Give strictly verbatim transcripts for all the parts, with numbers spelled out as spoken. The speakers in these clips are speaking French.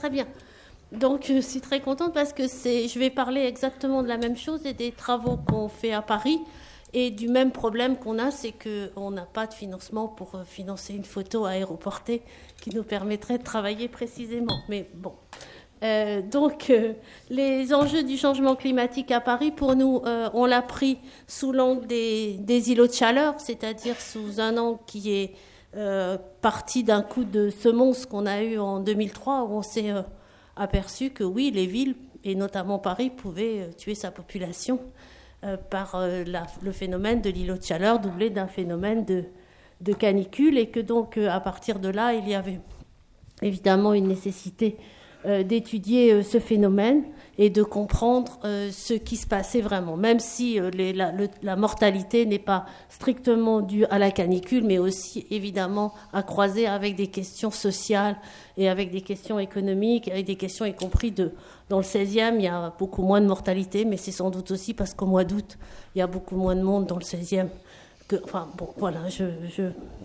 très bien. Donc, je suis très contente parce que c'est, je vais parler exactement de la même chose et des travaux qu'on fait à Paris. Et du même problème qu'on a, c'est qu'on n'a pas de financement pour financer une photo aéroportée qui nous permettrait de travailler précisément. Mais bon. Euh, donc, euh, les enjeux du changement climatique à Paris, pour nous, euh, on l'a pris sous l'angle des, des îlots de chaleur, c'est-à-dire sous un angle qui est euh, parti d'un coup de semonce qu'on a eu en deux mille trois, où on s'est euh, aperçu que oui, les villes, et notamment Paris, pouvaient euh, tuer sa population euh, par euh, la, le phénomène de l'îlot de chaleur doublé d'un phénomène de, de canicule, et que donc, euh, à partir de là, il y avait évidemment une nécessité Euh, d'étudier euh, ce phénomène et de comprendre euh, ce qui se passait vraiment, même si euh, les, la, le, la mortalité n'est pas strictement due à la canicule, mais aussi évidemment à croiser avec des questions sociales et avec des questions économiques, avec des questions y compris de... Dans le seizième, il y a beaucoup moins de mortalité, mais c'est sans doute aussi parce qu'au mois d'août, il y a beaucoup moins de monde dans le seizième. Que, enfin, bon, voilà, je, je,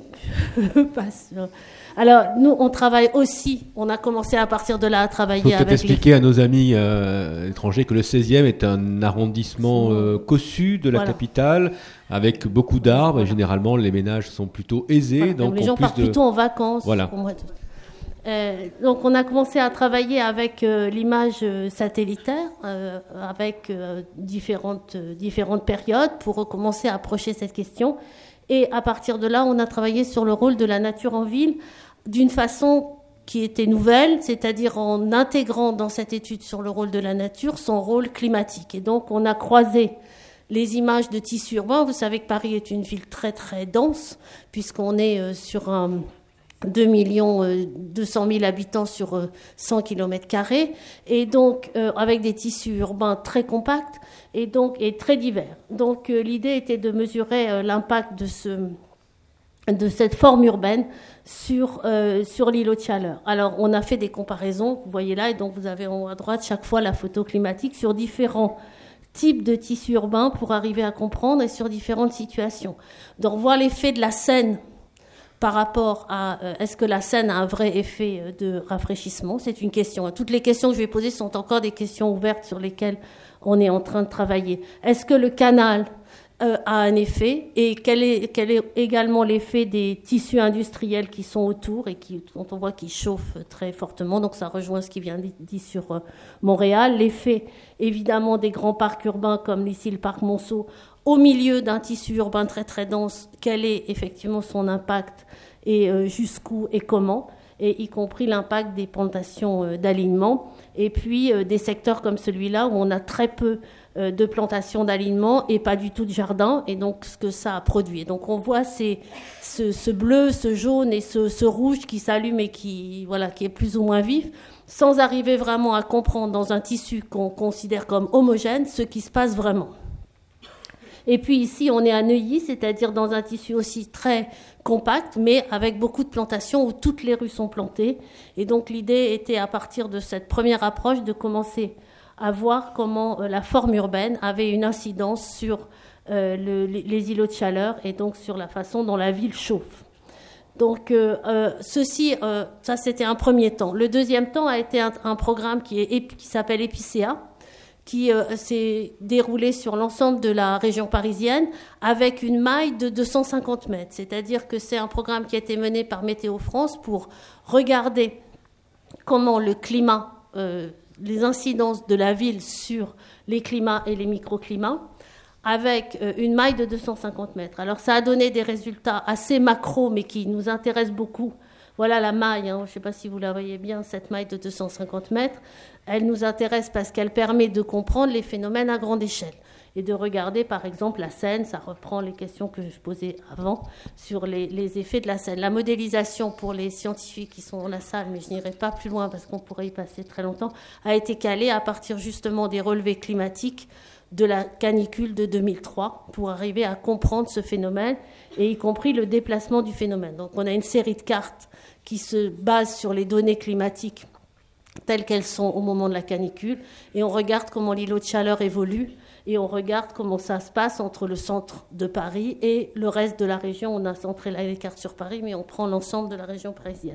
je passe. Alors, nous, on travaille aussi, on a commencé à partir de là à travailler avec... Il faut peut-être expliquer les... à nos amis euh, étrangers que le seizième est un arrondissement euh, cossu de la voilà. capitale, avec beaucoup d'arbres, voilà. Et généralement, les ménages sont plutôt aisés. Voilà, donc les gens partent de... plutôt en vacances. Voilà. Au mois d'août. Euh, donc on a commencé à travailler avec euh, l'image euh, satellitaire, euh, avec euh, différentes, euh, différentes périodes pour recommencer à approcher cette question. Et à partir de là, on a travaillé sur le rôle de la nature en ville d'une façon qui était nouvelle, c'est-à-dire en intégrant dans cette étude sur le rôle de la nature son rôle climatique. Et donc on a croisé les images de tissus urbains. Vous savez que Paris est une ville très très dense, puisqu'on est euh, sur un... deux millions deux cent mille habitants sur cent kilomètres carrés, et donc euh, avec des tissus urbains très compacts et, donc, et très divers. Donc euh, l'idée était de mesurer euh, l'impact de, ce, de cette forme urbaine sur, euh, sur l'îlot de chaleur. Alors on a fait des comparaisons, vous voyez là, et donc vous avez en haut à droite chaque fois la photo climatique sur différents types de tissus urbains pour arriver à comprendre, et sur différentes situations. Donc voir l'effet de la Seine par rapport à euh, est-ce que la Seine a un vrai effet de rafraîchissement, c'est une question. Toutes les questions que je vais poser sont encore des questions ouvertes sur lesquelles on est en train de travailler. Est-ce que le canal euh, a un effet, et quel est, quel est également l'effet des tissus industriels qui sont autour et qui, dont on voit qu'ils chauffent très fortement, donc ça rejoint ce qui vient dit sur euh, Montréal. L'effet évidemment des grands parcs urbains comme ici le parc Monceau, au milieu d'un tissu urbain très très dense, quel est effectivement son impact et euh, jusqu'où et comment, et y compris l'impact des plantations euh, d'alignement, et puis euh, des secteurs comme celui-là où on a très peu euh, de plantations d'alignement et pas du tout de jardin, et donc ce que ça a produit. Et donc on voit ces, ce, ce bleu, ce jaune et ce, ce rouge qui s'allume et qui, voilà, qui est plus ou moins vif, sans arriver vraiment à comprendre dans un tissu qu'on considère comme homogène ce qui se passe vraiment. Et puis ici, on est à Neuilly, c'est-à-dire dans un tissu aussi très compact, mais avec beaucoup de plantations où toutes les rues sont plantées. Et donc l'idée était, à partir de cette première approche, de commencer à voir comment euh, la forme urbaine avait une incidence sur euh, le, les, les îlots de chaleur et donc sur la façon dont la ville chauffe. Donc euh, euh, ceci, euh, ça c'était un premier temps. Le deuxième temps a été un, un programme qui, est, qui s'appelle Epicéa, qui euh, s'est déroulé sur l'ensemble de la région parisienne avec une maille de deux cent cinquante mètres. C'est-à-dire que c'est un programme qui a été mené par Météo France pour regarder comment le climat, euh, les incidences de la ville sur les climats et les microclimats, avec euh, une maille de deux cent cinquante mètres. Alors ça a donné des résultats assez macro, mais qui nous intéressent beaucoup. Voilà la maille, hein. Je ne sais pas si vous la voyez bien, cette maille de deux cent cinquante mètres. Elle nous intéresse parce qu'elle permet de comprendre les phénomènes à grande échelle et de regarder, par exemple, la Seine. Ça reprend les questions que je posais avant sur les, les effets de la Seine. La modélisation pour les scientifiques qui sont dans la salle, mais je n'irai pas plus loin parce qu'on pourrait y passer très longtemps, a été calée à partir justement des relevés climatiques de la canicule de deux mille trois pour arriver à comprendre ce phénomène et y compris le déplacement du phénomène. Donc on a une série de cartes qui se basent sur les données climatiques telles qu'elles sont au moment de la canicule, et on regarde comment l'îlot de chaleur évolue, et on regarde comment ça se passe entre le centre de Paris et le reste de la région. On a centré là les cartes sur Paris, mais on prend l'ensemble de la région parisienne.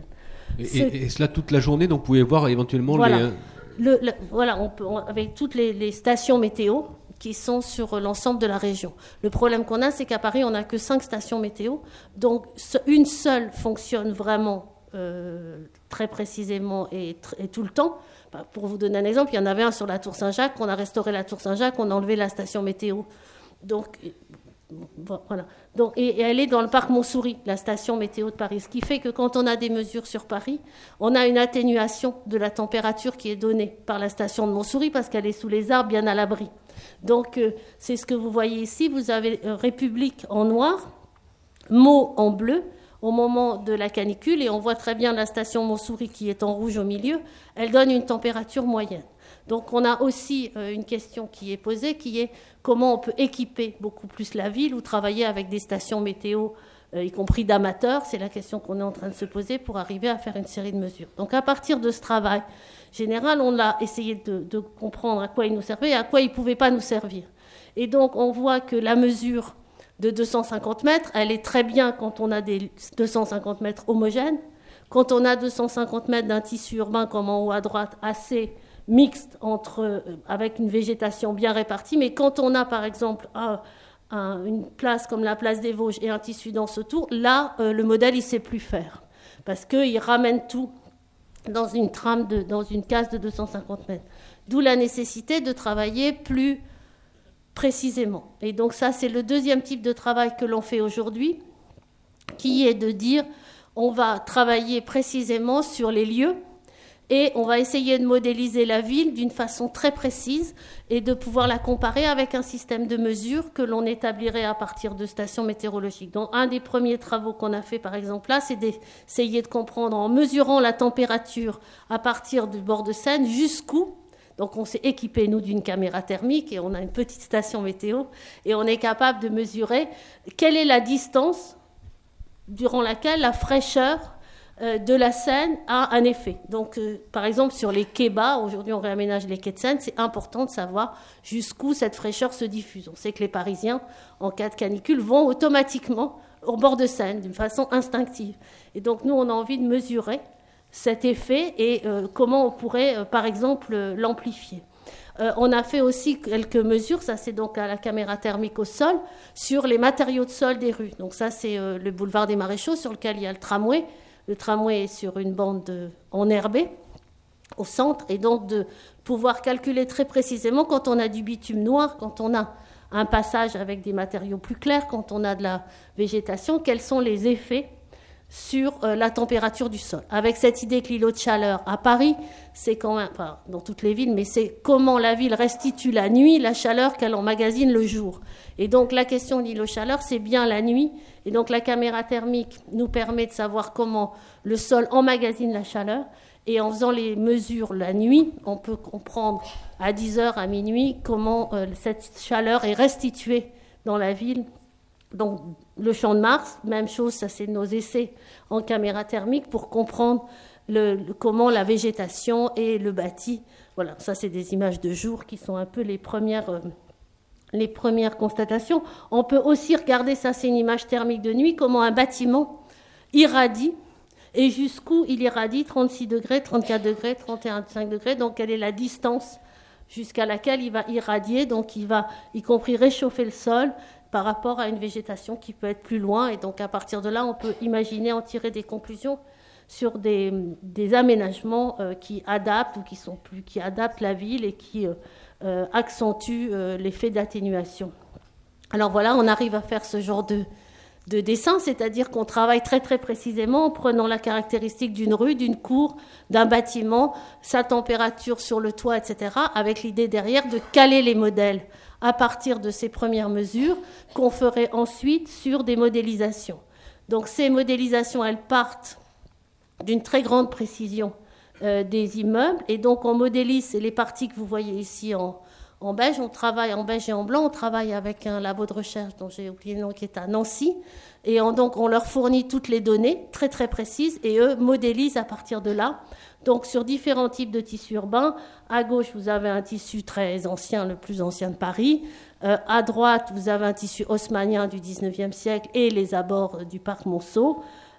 Et, Ce... et, et cela toute la journée, donc vous pouvez voir éventuellement voilà. les... Le, le, voilà, on peut, on, avec toutes les, les stations météo qui sont sur l'ensemble de la région. Le problème qu'on a, c'est qu'à Paris, on n'a que cinq stations météo, donc une seule fonctionne vraiment euh, très précisément et, et tout le temps. Bah, pour vous donner un exemple, il y en avait un sur la Tour Saint-Jacques, on a restauré la Tour Saint-Jacques, on a enlevé la station météo. Donc, voilà. Donc, et, et elle est dans le parc Montsouris, la station météo de Paris. Ce qui fait que quand on a des mesures sur Paris, on a une atténuation de la température qui est donnée par la station de Montsouris parce qu'elle est sous les arbres, bien à l'abri. Donc, euh, c'est ce que vous voyez ici. Vous avez euh, République en noir, Meaux en bleu, au moment de la canicule. Et on voit très bien la station Montsouris qui est en rouge au milieu. Elle donne une température moyenne. Donc, on a aussi euh, une question qui est posée, qui est comment on peut équiper beaucoup plus la ville ou travailler avec des stations météo, euh, y compris d'amateurs. C'est la question qu'on est en train de se poser pour arriver à faire une série de mesures. Donc, à partir de ce travail général, on a essayé de, de comprendre à quoi il nous servait et à quoi il ne pouvait pas nous servir. Et donc, on voit que la mesure de deux cent cinquante mètres, elle est très bien quand on a des deux cent cinquante mètres homogènes. Quand on a deux cent cinquante mètres d'un tissu urbain, comme en haut à droite, assez mixte entre, euh, avec une végétation bien répartie. Mais quand on a, par exemple, un, un, une place comme la place des Vosges et un tissu dense autour, là, euh, le modèle, il ne sait plus faire. Parce qu'il ramène tout dans une trame, de, dans une case de deux cent cinquante mètres. D'où la nécessité de travailler plus précisément. Et donc ça, c'est le deuxième type de travail que l'on fait aujourd'hui, qui est de dire, on va travailler précisément sur les lieux, et on va essayer de modéliser la ville d'une façon très précise et de pouvoir la comparer avec un système de mesure que l'on établirait à partir de stations météorologiques. Donc, un des premiers travaux qu'on a fait, par exemple, là, c'est d'essayer de comprendre, en mesurant la température à partir du bord de Seine, jusqu'où. Donc, on s'est équipé, nous, d'une caméra thermique et on a une petite station météo et on est capable de mesurer quelle est la distance durant laquelle la fraîcheur de la Seine a un effet. Donc, euh, par exemple, sur les quais bas, aujourd'hui on réaménage les quais de Seine, c'est important de savoir jusqu'où cette fraîcheur se diffuse. On sait que les Parisiens, en cas de canicule, vont automatiquement au bord de Seine, d'une façon instinctive. Et donc, nous, on a envie de mesurer cet effet et euh, comment on pourrait, euh, par exemple, euh, l'amplifier. Euh, on a fait aussi quelques mesures, ça c'est donc à la caméra thermique au sol, sur les matériaux de sol des rues. Donc ça, c'est euh, le boulevard des Maréchaux, sur lequel il y a le tramway. Le tramway est sur une bande de, enherbée au centre, et donc de pouvoir calculer très précisément quand on a du bitume noir, quand on a un passage avec des matériaux plus clairs, quand on a de la végétation, quels sont les effets sur euh, la température du sol. Avec cette idée que l'îlot de chaleur à Paris, c'est quand même, enfin, dans toutes les villes, mais c'est comment la ville restitue la nuit la chaleur qu'elle emmagasine le jour. Et donc la question de l'îlot de chaleur, c'est bien la nuit. Et donc la caméra thermique nous permet de savoir comment le sol emmagasine la chaleur. Et en faisant les mesures la nuit, on peut comprendre à dix heures, à minuit, comment euh, cette chaleur est restituée dans la ville. Donc, le Champ de Mars, même chose, ça c'est nos essais en caméra thermique pour comprendre le, le, comment la végétation et le bâti. Voilà, ça c'est des images de jour qui sont un peu les premières, euh, les premières constatations. On peut aussi regarder, ça c'est une image thermique de nuit, comment un bâtiment irradie et jusqu'où il irradie, trente-six degrés, trente-quatre degrés, trente et un virgule cinq degrés. Donc, quelle est la distance jusqu'à laquelle il va irradier, donc il va y compris réchauffer le sol par rapport à une végétation qui peut être plus loin. Et donc, à partir de là, on peut imaginer en tirer des conclusions sur des, des aménagements euh, qui adaptent ou qui, sont plus, qui adaptent la ville et qui euh, euh, accentuent euh, l'effet d'atténuation. Alors voilà, on arrive à faire ce genre de, de dessin, c'est-à-dire qu'on travaille très très précisément en prenant la caractéristique d'une rue, d'une cour, d'un bâtiment, sa température sur le toit, et cetera, avec l'idée derrière de caler les modèles à partir de ces premières mesures qu'on ferait ensuite sur des modélisations. Donc ces modélisations, elles partent d'une très grande précision euh, des immeubles, et donc on modélise, c'est les parties que vous voyez ici en, en beige, on travaille en beige et en blanc, on travaille avec un labo de recherche dont j'ai oublié le nom qui est à Nancy, et on, donc on leur fournit toutes les données très très précises, et eux modélisent à partir de là. Donc, sur différents types de tissus urbains, à gauche, vous avez un tissu très ancien, le plus ancien de Paris. Euh, à droite, vous avez un tissu haussmannien du dix-neuvième siècle et les abords du parc Monceau.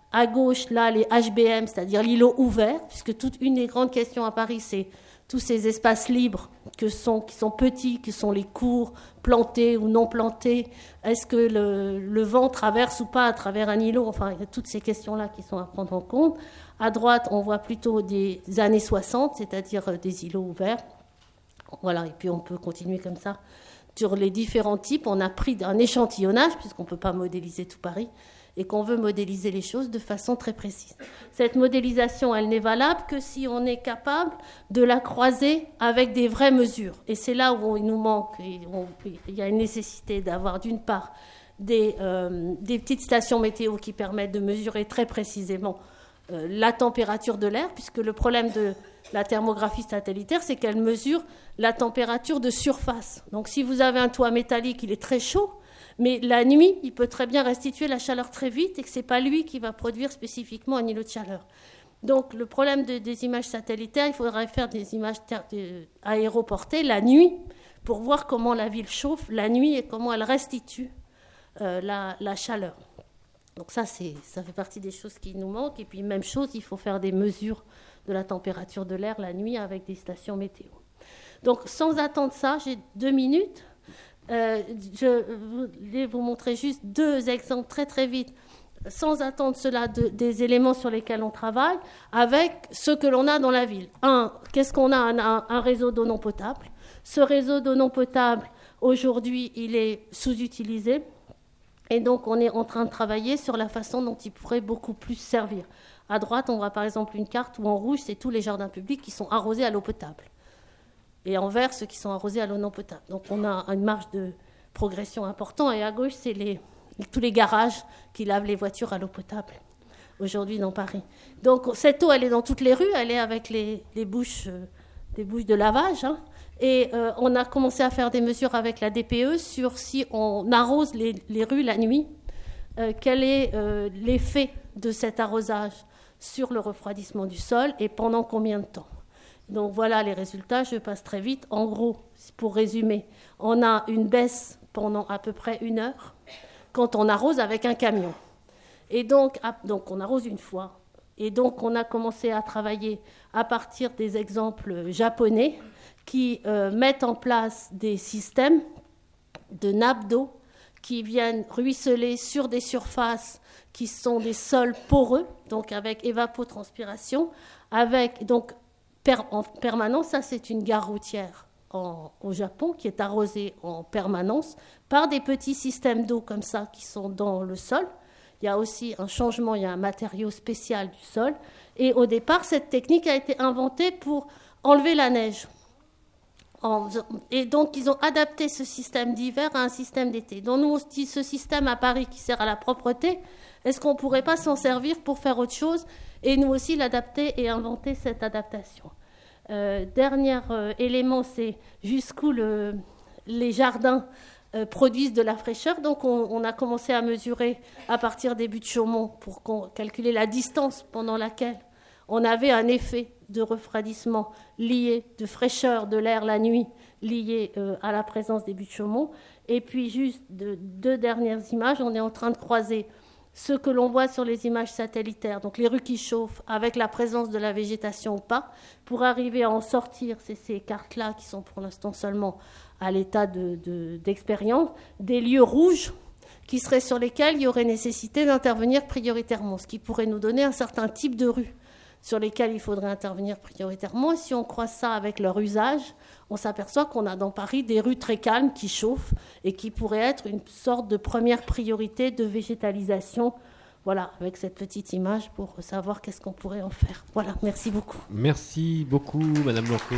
À gauche, là, les H B M, c'est-à-dire l'îlot ouvert, puisque toute une des grandes questions à Paris, c'est tous ces espaces libres que sont, qui sont petits, qui sont les cours plantés ou non plantés. Est-ce que le, le vent traverse ou pas à travers un îlot? Enfin, il y a toutes ces questions-là qui sont à prendre en compte. À droite, on voit plutôt des années soixante, c'est-à-dire des îlots ouverts. Voilà, et puis on peut continuer comme ça. Sur les différents types, on a pris un échantillonnage, puisqu'on ne peut pas modéliser tout Paris, et qu'on veut modéliser les choses de façon très précise. Cette modélisation, elle n'est valable que si on est capable de la croiser avec des vraies mesures. Et c'est là où il nous manque, il y a une nécessité d'avoir d'une part des, euh, des petites stations météo qui permettent de mesurer très précisément euh, la température de l'air, puisque le problème de la thermographie satellitaire, c'est qu'elle mesure la température de surface. Donc si vous avez un toit métallique, il est très chaud, mais la nuit, il peut très bien restituer la chaleur très vite et que ce n'est pas lui qui va produire spécifiquement un îlot de chaleur. Donc le problème de, des images satellitaires, il faudrait faire des images ter- de, aéroportées la nuit pour voir comment la ville chauffe la nuit et comment elle restitue euh, la, la chaleur. Donc ça, c'est, ça fait partie des choses qui nous manquent. Et puis même chose, il faut faire des mesures de la température de l'air la nuit avec des stations météo. Donc sans attendre ça, j'ai deux minutes. Euh, je voulais vous montrer juste deux exemples très très vite, sans attendre cela, de, des éléments sur lesquels on travaille, avec ce que l'on a dans la ville. Un, qu'est-ce qu'on a? un, un réseau d'eau non potable. Ce réseau d'eau non potable, aujourd'hui, il est sous-utilisé. Et donc, on est en train de travailler sur la façon dont il pourrait beaucoup plus servir. À droite, on voit par exemple une carte où en rouge, c'est tous les jardins publics qui sont arrosés à l'eau potable. Et en vert, ceux qui sont arrosés à l'eau non potable. Donc on a une marge de progression importante. Et à gauche, c'est les, tous les garages qui lavent les voitures à l'eau potable, aujourd'hui dans Paris. Donc cette eau, elle est dans toutes les rues, elle est avec les, les bouches, euh, des bouches de lavage. Hein. Et euh, on a commencé à faire des mesures avec la D P E sur si on arrose les, les rues la nuit, euh, quel est euh, l'effet de cet arrosage sur le refroidissement du sol et pendant combien de temps. Donc voilà les résultats, je passe très vite. En gros, pour résumer, on a une baisse pendant à peu près une heure quand on arrose avec un camion. Et donc, donc on arrose une fois. Et donc on a commencé à travailler à partir des exemples japonais qui euh, mettent en place des systèmes de nappes d'eau qui viennent ruisseler sur des surfaces qui sont des sols poreux, donc avec évapotranspiration, avec donc en permanence, ça c'est une gare routière en, au Japon qui est arrosée en permanence par des petits systèmes d'eau comme ça qui sont dans le sol. Il y a aussi un changement, il y a un matériau spécial du sol. Et au départ, cette technique a été inventée pour enlever la neige. En, et donc, ils ont adapté ce système d'hiver à un système d'été. Donc, nous, on se dit, ce système à Paris qui sert à la propreté, est-ce qu'on ne pourrait pas s'en servir pour faire autre chose et nous aussi l'adapter et inventer cette adaptation. Euh, dernier euh, élément, c'est jusqu'où le, les jardins euh, produisent de la fraîcheur. Donc, on, on a commencé à mesurer à partir des buttes de Chaumont pour calculer la distance pendant laquelle on avait un effet de refroidissement lié, de fraîcheur de l'air la nuit, lié euh, à la présence des buttes de Chaumont. Et puis, juste de, deux dernières images, on est en train de croiser ce que l'on voit sur les images satellitaires, donc les rues qui chauffent avec la présence de la végétation ou pas, pour arriver à en sortir, c'est ces cartes-là qui sont pour l'instant seulement à l'état de, de, d'expérience, des lieux rouges qui seraient sur lesquels il y aurait nécessité d'intervenir prioritairement, ce qui pourrait nous donner un certain type de rues sur lesquelles il faudrait intervenir prioritairement. Et si on croise ça avec leur usage, on s'aperçoit qu'on a dans Paris des rues très calmes qui chauffent et qui pourraient être une sorte de première priorité de végétalisation. Voilà, avec cette petite image pour savoir qu'est-ce qu'on pourrait en faire. Voilà, merci beaucoup. Merci beaucoup, Madame Blanco.